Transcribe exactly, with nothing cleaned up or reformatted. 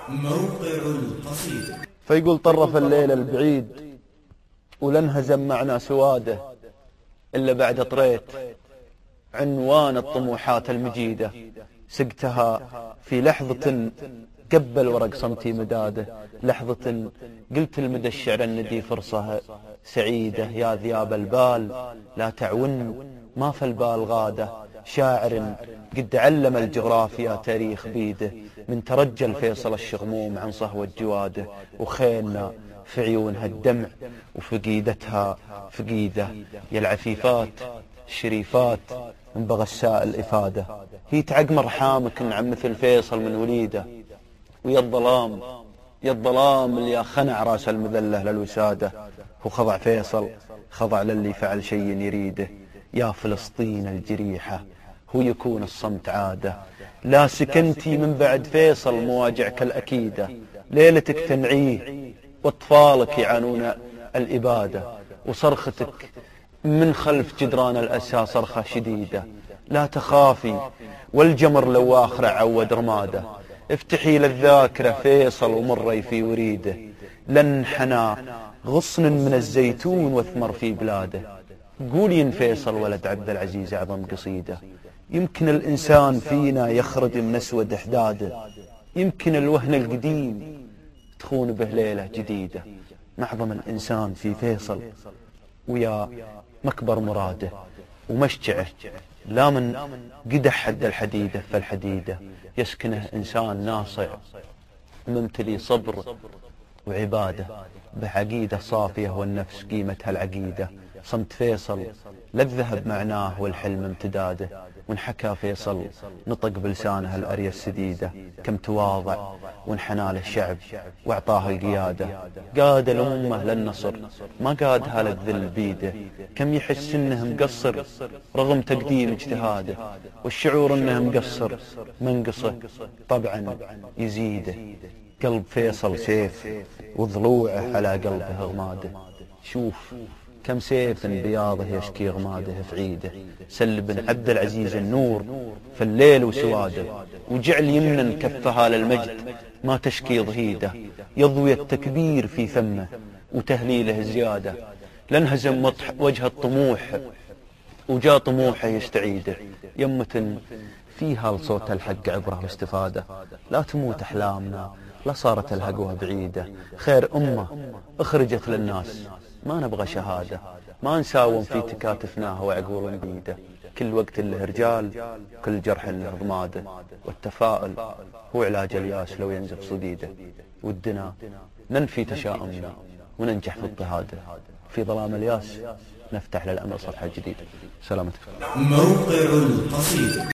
موقع القصيدة. فيقول طرف الليل البعيد ولن هزم معنا سواده إلا بعد طريت عنوان الطموحات المجيدة، سقتها في لحظة قبل ورق صمتي مداده، لحظة قلت المدى الشعر الندي فرصة سعيدة. يا ذياب البال لا تعون ما في البال غاده، شاعر قد علم الجغرافيا تاريخ بيده، من ترجل فيصل الشغموم عن صهوة جواده، وخيلنا في عيونها الدمع وفقيدتها فقيدة. يا العفيفات الشريفات من بغساء الإفادة، هي تعقمر حامك عن مثل فيصل من وليده، ويا الظلام يا الظلام اللي خنع راس المذلة للوسادة، وخضع فيصل خضع للي فعل شيء يريده. يا فلسطين الجريحة هو يكون الصمت عادة، لا سكنتي من بعد فيصل مواجعك الأكيدة، ليلتك تنعيه واطفالك يعانون الإبادة، وصرختك من خلف جدران الأسى صرخة شديدة. لا تخافي والجمر لو آخر عود رماده، افتحي للذاكرة فيصل ومري في وريده، لن حنا غصن من الزيتون واثمر في بلاده. قولي إن فيصل ولد عبد العزيز أعظم قصيدة، يمكن الإنسان فينا يخرج من أسود إحداده، يمكن الوهن القديم تخون به ليلة جديدة. معظم الإنسان في فيصل ويا مكبر مراده ومشجعه، لا من قدح حد الحديدة فالحديدة، يسكنه إنسان ناصع ممتلي صبر وعبادة، بعقيدة صافية والنفس قيمتها العقيدة. صمت فيصل للذهب معناه والحلم امتداده، وانحكى فيصل نطق بلسانه الأريا السديدة، كم تواضع وانحنى للشعب واعطاه القيادة، قاد الأمة للنصر ما قادها للذل بيده، كم يحس انه مقصر رغم تقديم اجتهاده، والشعور انه مقصر منقصه طبعا يزيده. قلب فيصل سيف وضلوعه على قلبه غماده، شوف كم سيف بياضه يشكي غماده في عيده، سل بن عبد العزيز النور في الليل وسواده، وجعل يمنا كفها للمجد ما تشكي ضهيده، يضوي التكبير في فمه وتهليله زياده، لانهزم وجه الطموح وجاء طموحه يستعيده. يمة فيها لصوت الحق عبره واستفاده، لا تموت أحلامنا لا صارت الهقوة بعيدة، خير أمة اخرجت للناس ما نبغى شهادة، ما نساوم في تكاتفناها وعقول بيده، كل وقت له رجال كل جرح له ضماده، والتفاؤل هو علاج الياس لو ينزف صديده، ودنا ننفي تشاؤمنا وننجح في اضطهاده، في ظلام الياس نفتح للأمل صفحة جديدة. سلامتك. موقع القصيدة.